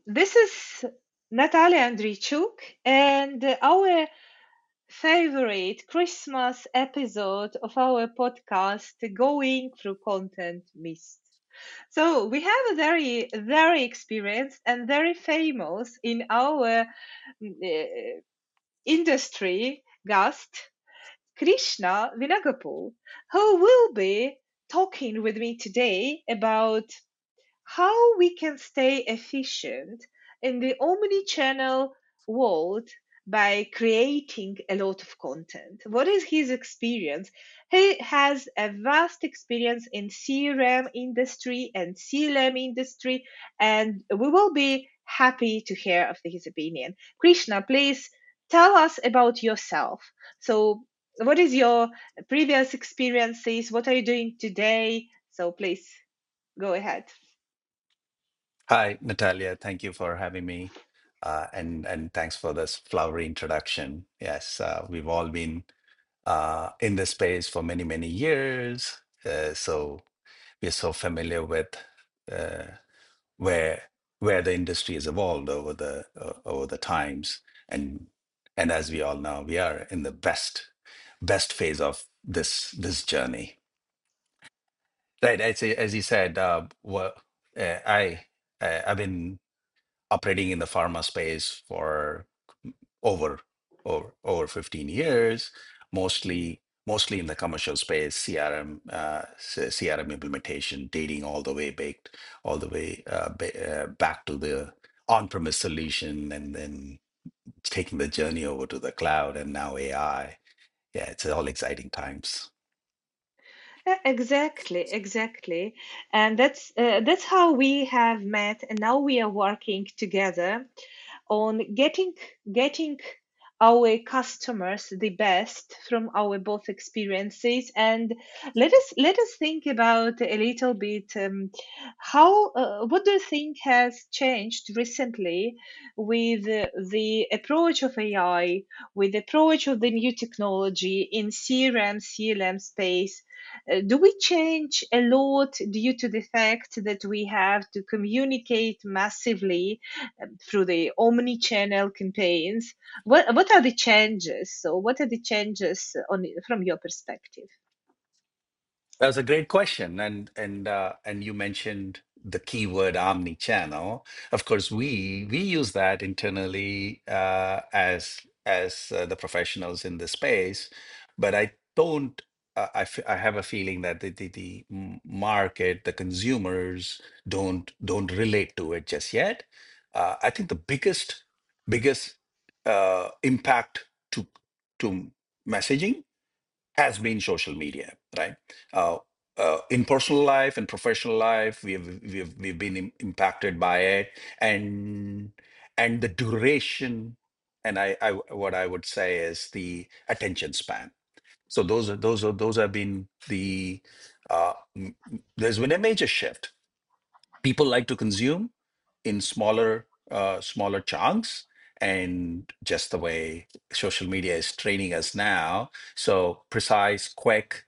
This is Natalia Andrichuk, and our favorite Christmas episode of our podcast, Going Through Content Mist. So, we have a very experienced and very famous in our industry guest, Krishna Vinagapur, who will be talking with me today about how we can stay efficient in the omni-channel world by creating a lot of content. What is his experience? He has a vast experience in CRM industry and CLM industry, and we will be happy to hear of his opinion. Krishna, please tell us about yourself. So, what is your previous experiences? What are you doing today? So, please go ahead. Hi, Natalia. Thank you for having me, and thanks for this flowery introduction. Yes, we've all been in this space for many years, so we're so familiar with uh, where where the industry has evolved over the times, and as we all know, we are in the best phase of this journey. Right, as you said, I I've been operating in the pharma space for over over 15 years, mostly in the commercial space, CRM implementation, dating all the way baked, all the way back to the on-premise solution, and then taking the journey over to the cloud, and now AI. Yeah, it's all exciting times. Exactly. And that's how we have met, and now we are working together on getting our customers the best from our both experiences. And let us think about a little bit, how what do you think has changed recently with the approach of AI, with the approach of the new technology in CRM CLM space. Do we change a lot due to the fact that we have to communicate massively through the omni-channel campaigns? What are the changes? So, what are the changes from your perspective? That's a great question, and you mentioned the keyword omni-channel. Of course, we use that internally as the professionals in the space, but I don't. I have a feeling that the market, the consumers don't relate to it just yet. I think the biggest impact to messaging has been social media, right? Uh, in personal life and professional life, we've been impacted by it, and the duration, and I what I would say is the attention span. So those have been the there's been a major shift. People like to consume in smaller chunks, and just the way social media is training us now, so precise, quick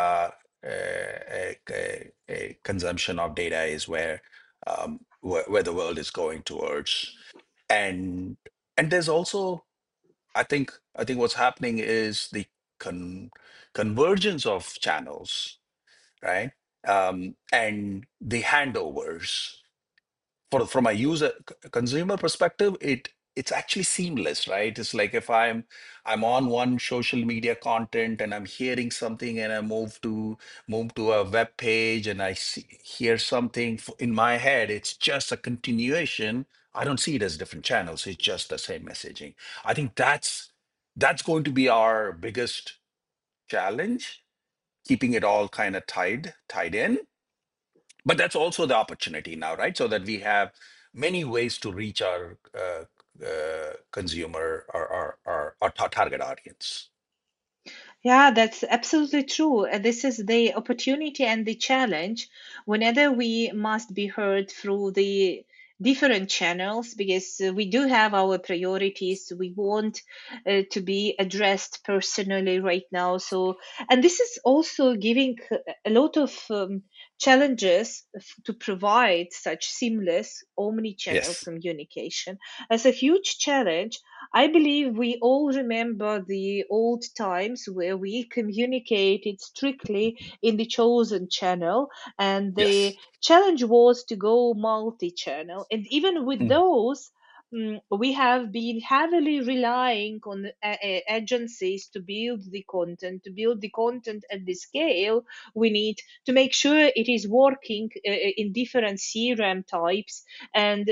consumption of data is where the world is going towards. And and there's also, I think what's happening is the con- convergence of channels, right? And the handovers from a consumer perspective, it's actually seamless, right? It's like if I'm on one social media content and I'm hearing something, and I move to a web page, and hear something in my head, it's just a continuation. I don't see it as different channels, it's just the same messaging. I think that's going to be our biggest challenge, keeping it all kind of tied in. But that's also the opportunity now, right? So that we have many ways to reach our consumer, our target audience. Yeah, that's absolutely true. This is the opportunity and the challenge whenever we must be heard through the different channels, because we do have our priorities. We want to be addressed personally right now. So, and this is also giving a lot of challenges to provide such seamless omni-channel Yes. communication as a huge challenge. I believe we all remember the old times where we communicated strictly in the chosen channel, and the Yes. challenge was to go multi-channel. And even with Mm. those, we have been heavily relying on agencies to build the content at the scale we need to make sure it is working in different CRM types, and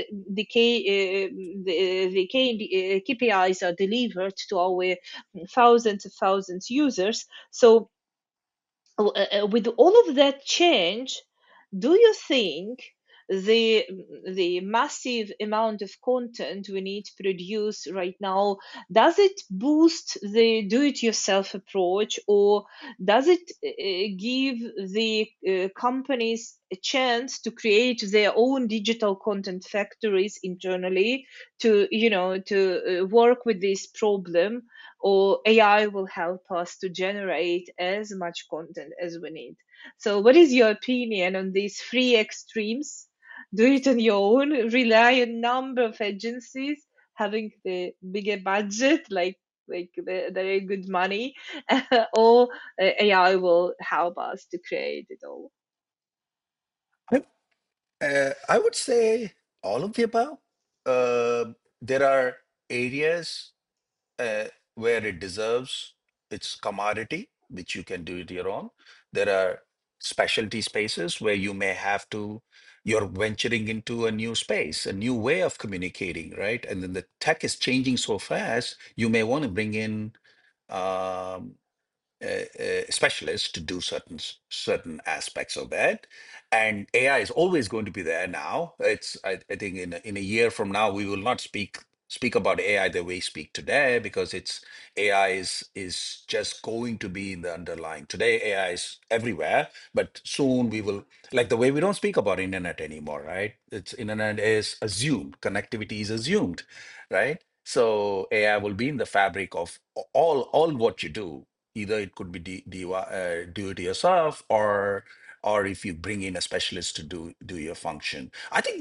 the KPIs are delivered to our thousands users. So with all of that change, do you think the the massive amount of content we need to produce right now, does it boost the do-it-yourself approach, or does it give the companies a chance to create their own digital content factories internally to work with this problem, or AI will help us to generate as much content as we need? So, what is your opinion on these three extremes? Do it on your own, rely on number of agencies having the bigger budget, like the very good money, or AI will help us to create it all. I, I would say all of the above. There are areas where it deserves its commodity, which you can do it your own. There are specialty spaces where you may have to, you're venturing into a new space, a new way of communicating, right? And then the tech is changing so fast, you may want to bring in um, specialists to do certain aspects of that. And AI is always going to be there now. I think in a year from now we will not speak about AI the way we speak today, because it's AI is just going to be in the underlying. Today AI is everywhere, but soon we will, like the way we don't speak about internet anymore, right? It's internet is assumed, connectivity is assumed, right? So AI will be in the fabric of all what you do. Either it could be do it yourself, or if you bring in a specialist to do your function. I think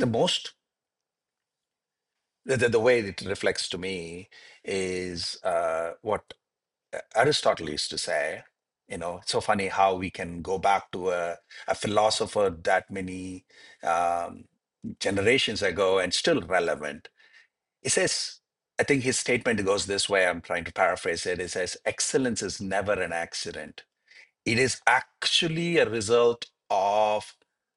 the way it reflects to me is what Aristotle used to say. It's so funny how we can go back to a philosopher that many um, generations ago and still relevant. He says, I think his statement goes this way. I'm trying to paraphrase it. It says, excellence is never an accident. It is actually a result of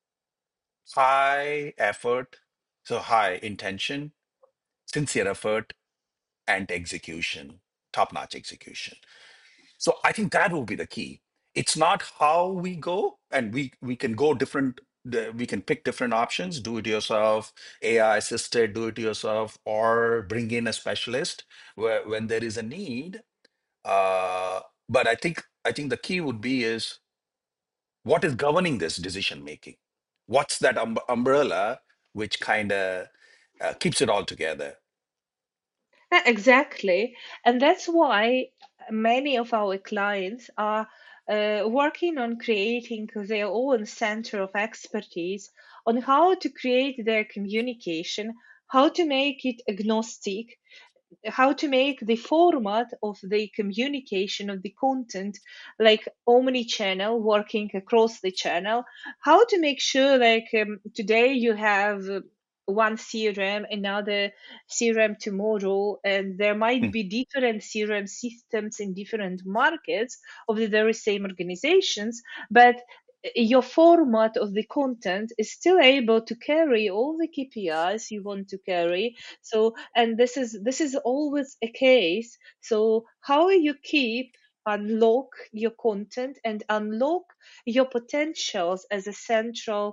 high effort, so high intention, sincere effort, and execution, top-notch execution. So I think that will be the key. It's not how we go, and we can go different. We can pick different options: do it yourself, AI assisted, do it yourself, or bring in a specialist when there is a need. Uh, but I think the key would be is what is governing this decision making? What's that umbrella which kind of keeps it all together? Exactly. And that's why many of our clients are working on creating their own center of expertise on how to create their communication, how to make it agnostic, how to make the format of the communication of the content like omni-channel, working across the channel, how to make sure like today you have one CRM, another CRM tomorrow, and there might Mm. be different CRM systems in different markets of the very same organizations, but your format of the content is still able to carry all the KPIs you want to carry. So, and this is always a case. So how you keep unlock your content and unlock your potentials as a central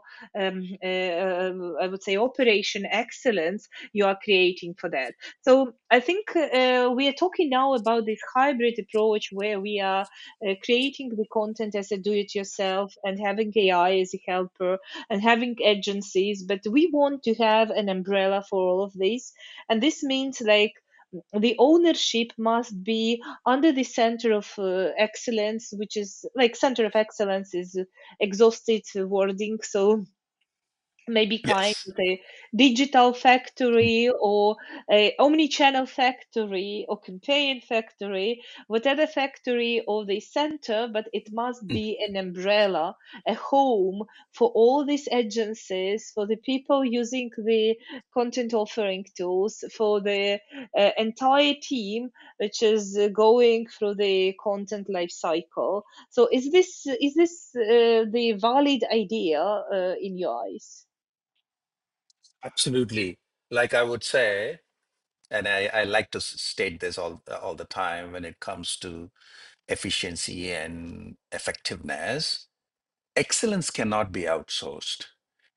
I would say operation excellence you are creating for that. So I think we are talking now about this hybrid approach where we are creating the content as a do-it-yourself and having AI as a helper and having agencies, but we want to have an umbrella for all of this. And this means like the ownership must be under the center of excellence, which is like center of excellence is exhausted wording. So maybe kind Yes. of a digital factory or a omni-channel factory or campaign factory, whatever factory or the center, but it must be an umbrella, a home for all these agencies, for the people using the content offering tools, for the entire team which is going through the content life cycle. So is this the valid idea in your eyes? Absolutely. Like I would say, and I like to state this all the time when it comes to efficiency and effectiveness, excellence cannot be outsourced.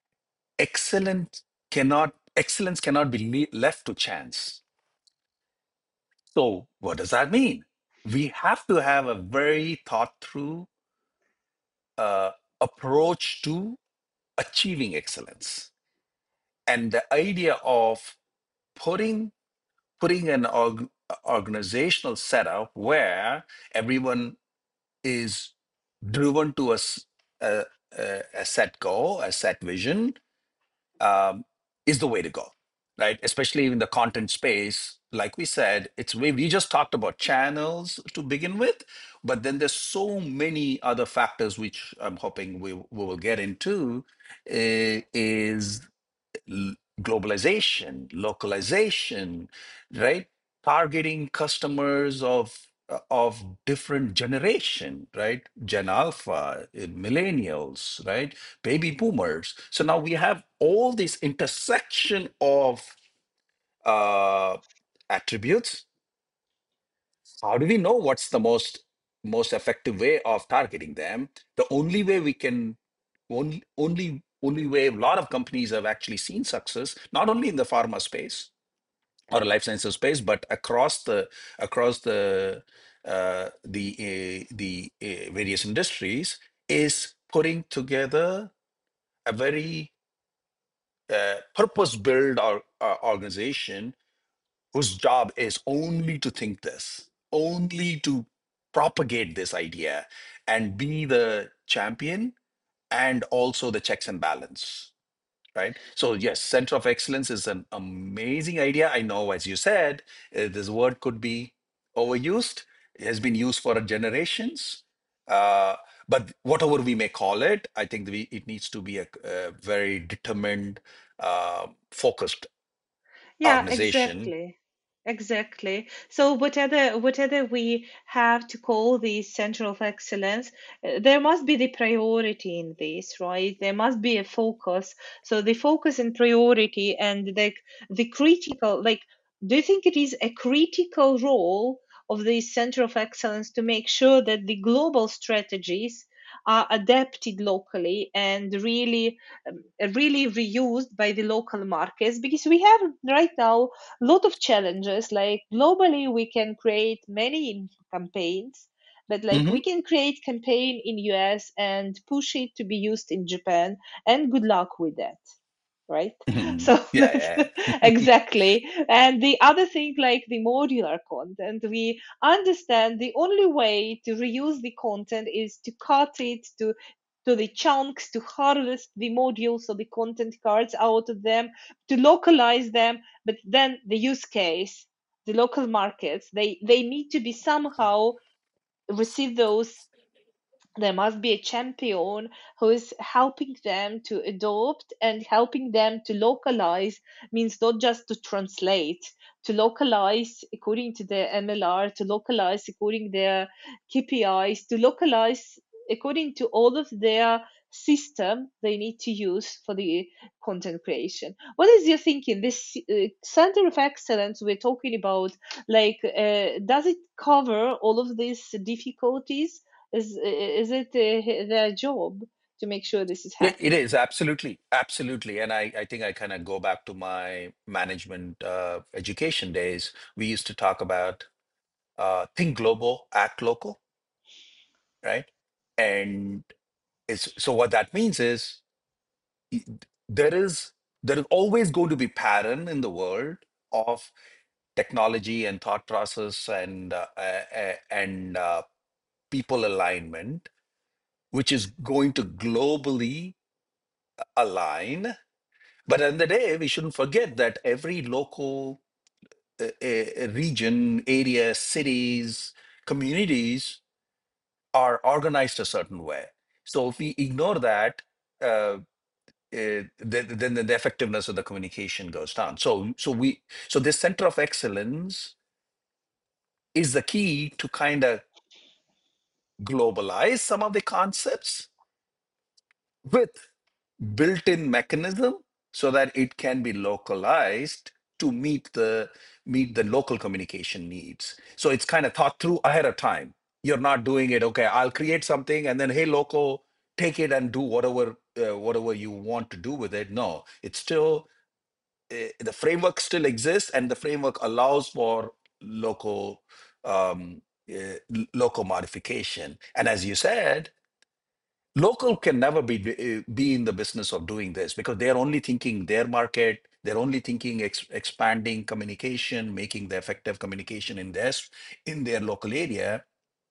Excellence cannot be left to chance. So what does that mean? We have to have a very thought through uh, approach to achieving excellence. And the idea of putting an organizational setup where everyone is driven to a set goal, a set vision, is the way to go, right? Especially in the content space. Like we said, we just talked about channels to begin with, but then there's so many other factors which I'm hoping we will get into, is globalization, localization, right? Targeting customers of different generation, right? Gen Alpha, millennials, right? Baby boomers. So now we have all this intersection of uh, attributes. How do we know what's the most effective way of targeting them? The only way we can only way a lot of companies have actually seen success, not only in the pharma space or life sciences space, but across the various industries, is putting together a very purpose-built organization whose job is only to think this, only to propagate this idea and be the champion and also the checks and balance, right? So yes, center of excellence is an amazing idea. I know, as you said, this word could be overused. It has been used for generations. Uh, but whatever we may call it, I think it needs to be a very determined, focused Yeah, organization. exactly. Exactly. So whatever we have to call the center of excellence, there must be the priority in this, right? There must be a focus. So the focus and priority and the critical, like, do you think it is a critical role of the center of excellence to make sure that the global strategies are adapted locally and really reused by the local markets, because we have right now a lot of challenges. Like globally we can create many campaigns, but like Hmm. we can create campaign in US and push it to be used in Japan, and good luck with that, right? Hmm. So Yeah, that's yeah. exactly. And the other thing, like the modular content, we understand the only way to reuse the content is to cut it to the chunks, to harvest the modules or the content cards out of them, to localize them. But then the use case, the local markets, they need to be somehow receive those. There must be a champion who is helping them to adopt and helping them to localize. Means not just to translate, to localize according to their MLR, to localize according their KPIs, to localize according to all of their system they need to use for the content creation. What is your thinking? This center of excellence we're talking about, like, does it cover all of these difficulties? Is it their job to make sure this is Yeah, it happening? is absolutely, absolutely. And I think I kind of go back to my management education days. We used to talk about think global, act local, right? And it's so what that means is there is there is always going to be pattern in the world of technology and thought process and people alignment, which is going to globally align. But at the end of the day, we shouldn't forget that every local region, area, cities, communities are organized a certain way. So if we ignore that, then the effectiveness of the communication goes down. So this center of excellence is the key to kind of globalize some of the concepts with built-in mechanism so that it can be localized to meet the local communication needs. So it's kind of thought through ahead of time. You're not doing it, okay, I'll create something and then, hey, local, take it and do whatever you want to do with it. No, it's still the framework still exists, and the framework allows for local local modification. And as you said, local can never be in the business of doing this because they're only thinking their market. They're only thinking expanding communication, making the effective communication in their local area.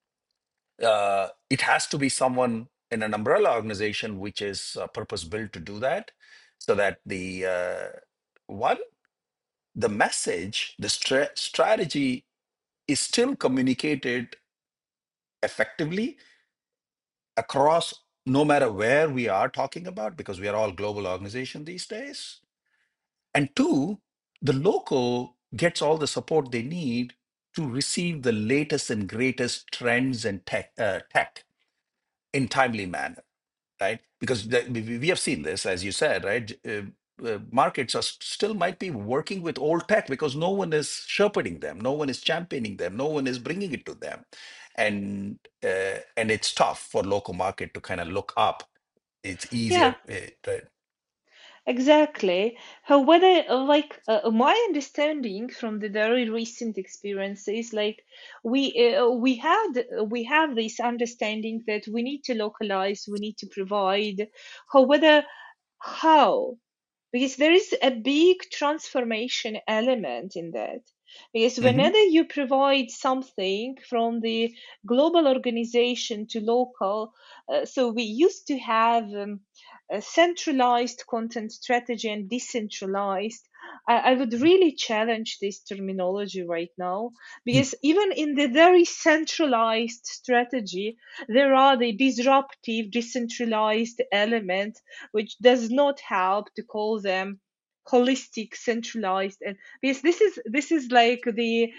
It has to be someone in an umbrella organization which is purpose built to do that, so that one the message, the strategy is still communicated effectively across, no matter where we are talking about, because we are all global organization these days. And two, the local gets all the support they need to receive the latest and greatest trends and tech in timely manner, right? Because we have seen this, as you said, right? Markets are still might be working with old tech because no one is shepherding them, no one is championing them, no one is bringing it to them, and it's tough for local market to kind of look up. It's Yeah, easier, right? exactly. However, my understanding from the very recent experiences, like we have this understanding that we need to localize, we need to provide. However, how? Because there is a big transformation element in that. Because Hmm. whenever you provide something from the global organization to local, so we used to have a centralized content strategy and decentralized. I would really challenge this terminology right now because even in the very centralized strategy, there are the disruptive, decentralized elements which does not help to call them holistic, centralized. And because this is like the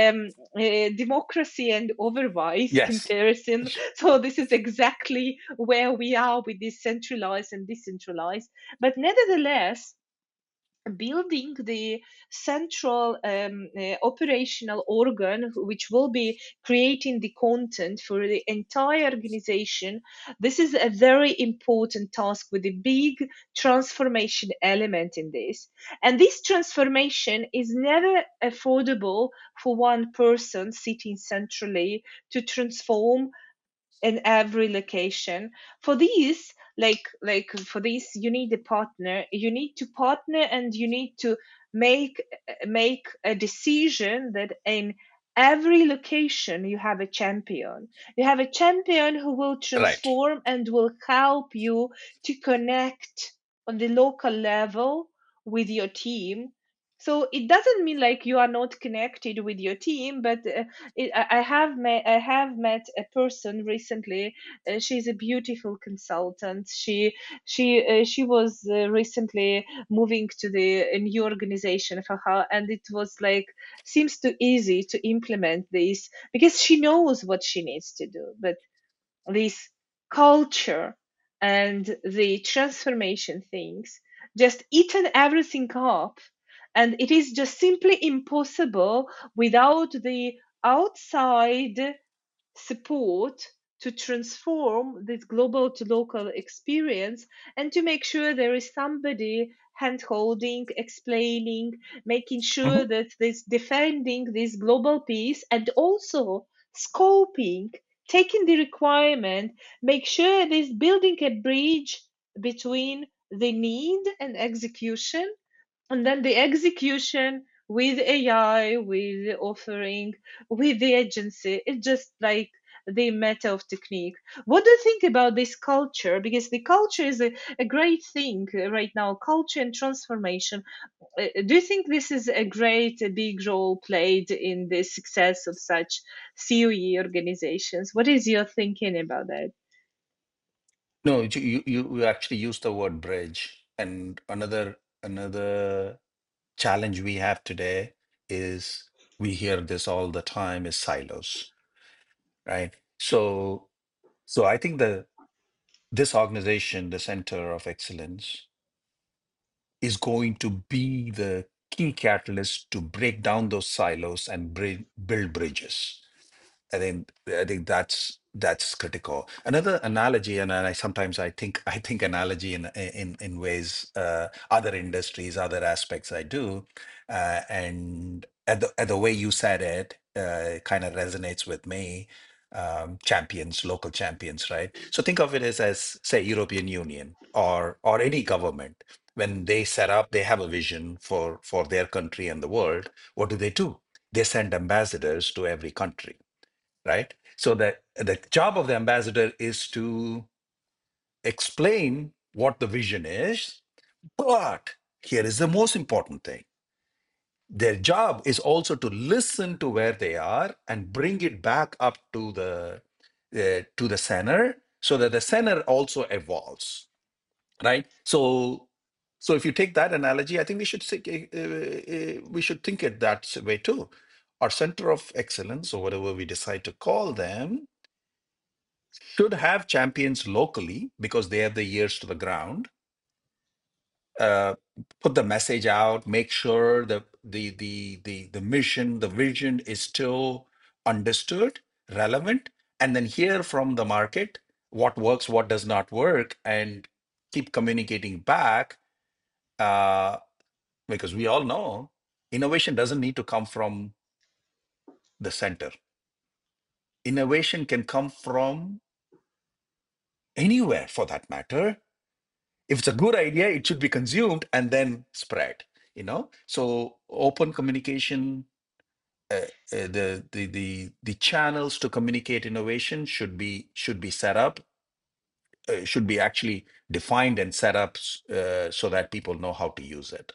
democracy and otherwise Yes. comparison. So this is exactly where we are with this centralized and decentralized. But nevertheless, building the central operational organ which will be creating the content for the entire organization, this is a very important task with a big transformation element in this. And this transformation is never affordable for one person sitting centrally to transform in every location. For these, for this, you need a partner. You need to partner, and you need to make make a decision that in every location you have a champion. You have a champion who will Right. transform and will help you to connect on the local level with your team. So it doesn't mean like you are not connected with your team, but I have met a person recently. She's a beautiful consultant. She was recently moving to the a new organization for her, and it was like seems too easy to implement this because she knows what she needs to do. But this culture and the transformation things just eaten everything up, and it is just simply impossible without the outside support to transform this global to local experience, and to make sure there is somebody hand holding, explaining, making Hmm. sure that this defending this global peace, and also scoping, taking the requirement, make sure there's building a bridge between the need and execution, and then the execution with AI, with offering, with the agency. It's just like the matter of technique. What do you think about this culture? Because the culture is a great thing right now, culture and transformation. Do you think this is a great, a big role played in the success of such COE organizations? What is your thinking about that? No, you actually used the word bridge, and another challenge we have today is we hear this all the time is silos, right? So I think the this organization, the Center of Excellence, is going to be the key catalyst to break down those silos and build bridges. I think that's critical. Another analogy, and I sometimes I think analogy in ways other industries, other aspects I do, and at the way you said it, kind of resonates with me. Champions, local champions, right? So think of it as say European Union or any government. When they set up, they have a vision for their country and the world. What do? They send ambassadors to every country, right? So that the job of the ambassador is to explain what the vision is, but here is the most important thing. Their job is also to listen to where they are and bring it back up to the center so that the center also evolves, right? So if you take that analogy, I think we should think it that way too. Our center of excellence, or whatever we decide to call them, should have champions locally because they have the ears to the ground. Uh, Put the message out, make sure the mission, the vision is still understood, relevant, and then hear from the market what works, what does not work, and keep communicating back. Uh, because we all know innovation doesn't need to come from the center. Innovation can come from anywhere for that matter. If it's a good idea, it should be consumed and then spread, so open communication, the channels to communicate innovation should be set up, should be actually defined and set up, so that people know how to use it.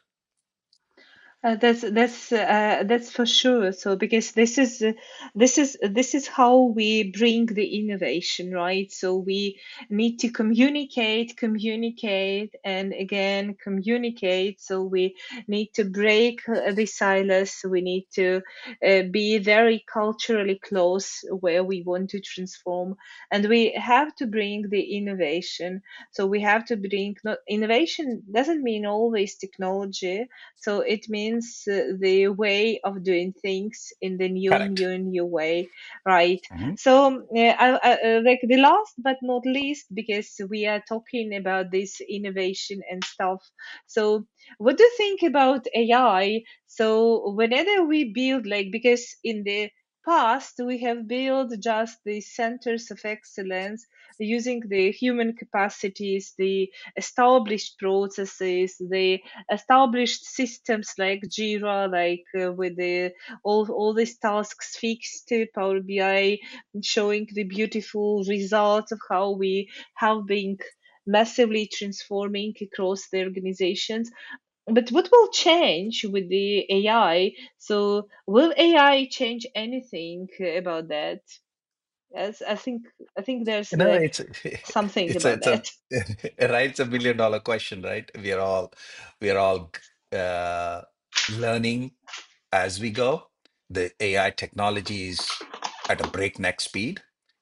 That's for sure. So because this is how we bring the innovation, right? So we need to communicate, and again communicate. So we need to break the silos. We need to be very culturally close where we want to transform, and we have to bring the innovation. So we have to bring, not innovation doesn't mean always technology, so it means the way of doing things in the Correct. new way, right? Mhm. So like the last but not least, because we are talking about this innovation and stuff. So what do you think about AI? So whenever we build, like, because in the past we have built just the centers of excellence using the human capacities, the established processes, the established systems like Jira, like with the all these tasks fixed to Power BI, showing the beautiful results of how we have been massively transforming across the organizations. But what will change with the AI? So will AI change anything about that? As I think there's It's something it's a about it's a that. right. It's $1 million question, right? We are all learning as we go. The AI technology is at a breakneck speed.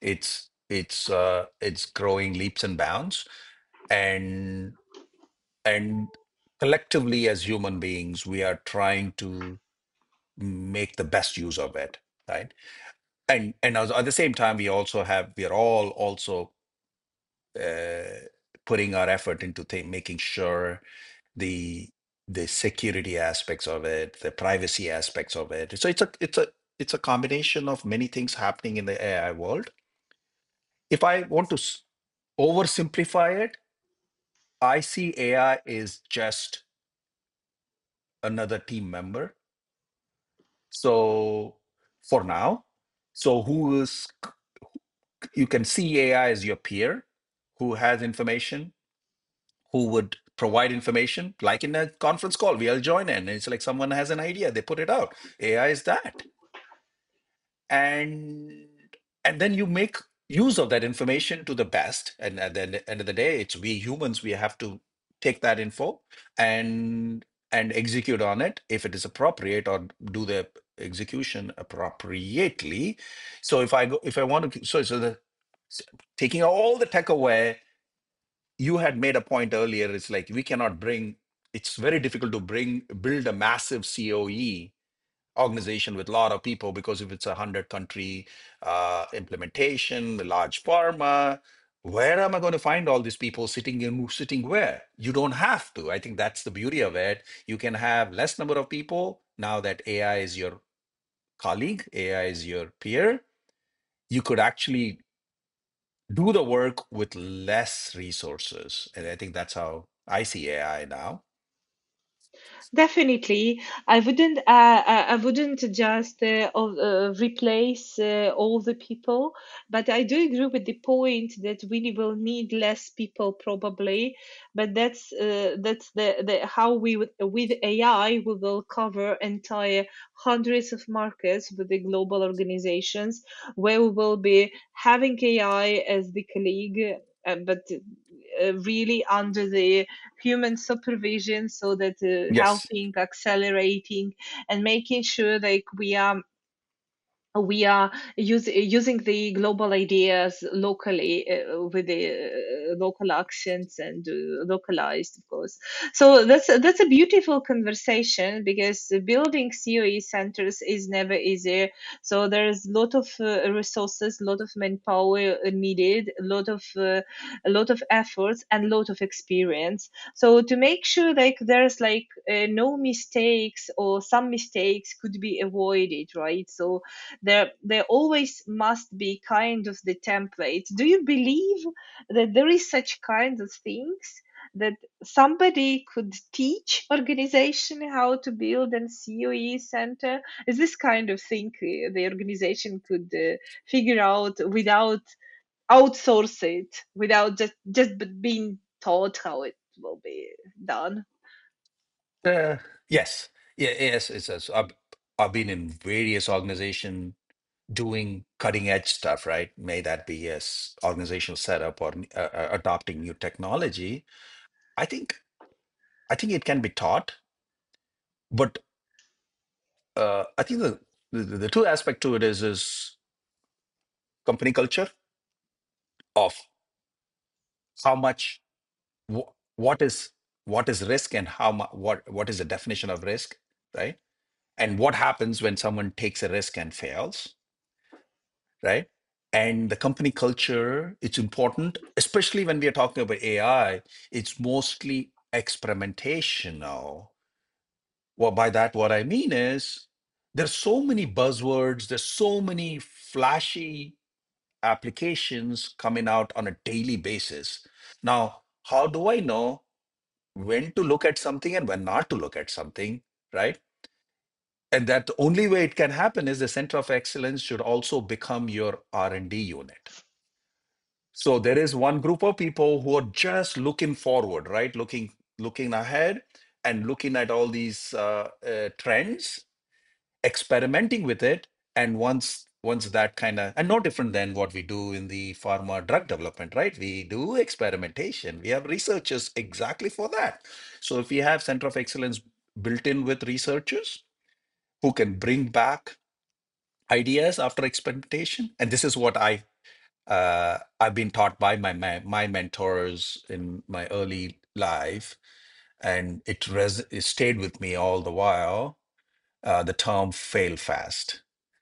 It's growing leaps and bounds, and and collectively as human beings, we are trying to make the best use of it, right? And at the same time, we are all also uh, putting our effort into making sure the the security aspects of it, the privacy aspects of it. So it's a combination of many things happening in the AI world. If I want to oversimplify it, I see AI is just another team member So for now, so who is you can see AI as your peer who has information, who would provide information, like in a conference call. We all join in. It's like someone has an idea, they put it out. AI is that. And then you make use of that information to the best. And at the end of the day, it's we humans, we have to take that info and execute on it if it is appropriate, or do the execution appropriately. So if I want to, taking all the tech away, you had made a point earlier. It's like we cannot bring. It's very difficult to build a massive COE organization with a lot of people, because if it's 100 country implementation, the large pharma, where am I going to find all these people sitting where? You don't have to. I think that's the beauty of it. You can have less number of people now that AI is your colleague, AI is your peer. You could actually do the work with less resources. And I think that's how I see AI now. Definitely, I wouldn't just replace all the people, but I do agree with the point that we will need less people probably. But that's the how with AI we will cover entire hundreds of markets with the global organizations, where we will be having AI as the colleague, but really under the human supervision, so that Yes. helping, accelerating, and making sure like we are using the global ideas locally, with the local accents and localized, of course. So that's a beautiful conversation, because building COE centers is never easy. So there's a lot of resources, a lot of manpower needed, a lot of efforts, and a lot of experience. So to make sure like there's like no mistakes, or some mistakes could be avoided, right? So there always must be kind of the template. Do you believe that there is such kind of things, that somebody could teach organization how to build an COE center? Is this kind of thing the organization could figure out without outsource it, without being taught how it will be done? Uh, yes. Yeah, yes. I've been in various organizations doing cutting edge stuff, right? May that be as organizational setup, or adopting new technology. I think it can be taught, but I think the two aspect to it is company culture of how much what is risk, and how much what is the definition of risk, right? And what happens when someone takes a risk and fails, right? And the company culture, it's important, especially when we are talking about AI. It's mostly experimentational. Well, by that, what I mean is there's so many buzzwords, there's so many flashy applications coming out on a daily basis. Now, how do I know when to look at something and when not to look at something, right? And that the only way it can happen is the center of excellence should also become your R&D unit. So there is one group of people who are just looking forward, right? Looking ahead and looking at all these trends, experimenting with it. And once that kind of, and no different than what we do in the pharma drug development, right? We do experimentation. We have researchers exactly for that. So if we have center of excellence built in with researchers who can bring back ideas after experimentation, and this is what I've been taught by my mentors in my early life, and it stayed with me all the while. The term "fail fast."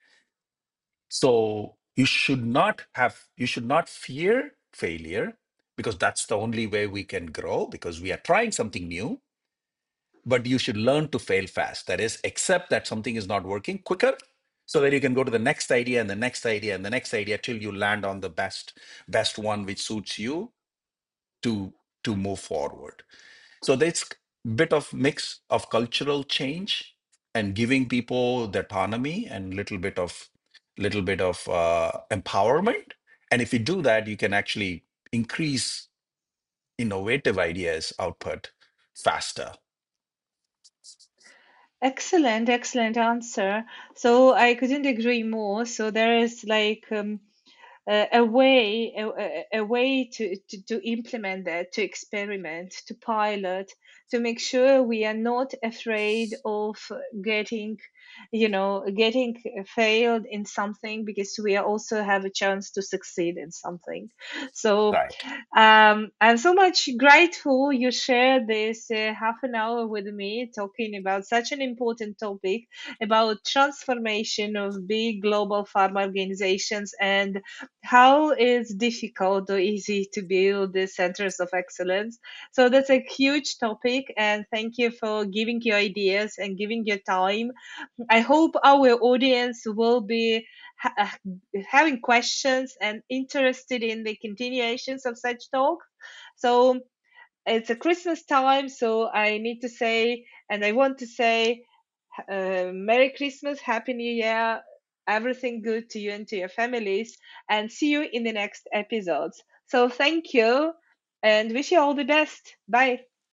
So you should not fear failure, because that's the only way we can grow, because we are trying something new. But you should learn to fail fast. That is, accept that something is not working quicker, so that you can go to the next idea and the next idea and the next idea till you land on the best one which suits you to move forward. So there's bit of mix of cultural change, and giving people the autonomy and little bit of empowerment. And if you do that, you can actually increase innovative ideas output faster. Excellent, excellent answer. So I couldn't agree more. So there is like a way to implement that, to experiment, to pilot, to make sure we are not afraid of getting, getting failed in something, because we are also have a chance to succeed in something. So Right. I'm so much grateful you shared this half an hour with me talking about such an important topic, about transformation of big global pharma organizations, and how it's difficult or easy to build the centers of excellence. So that's a huge topic, and thank you for giving your ideas and giving your time. I hope our audience will be having questions and interested in the continuations of such talk. So it's a Christmas time, so I need to say, and I want to say, Merry Christmas, Happy New Year, everything good to you and to your families, and see you in the next episodes. So thank you and wish you all the best. Bye.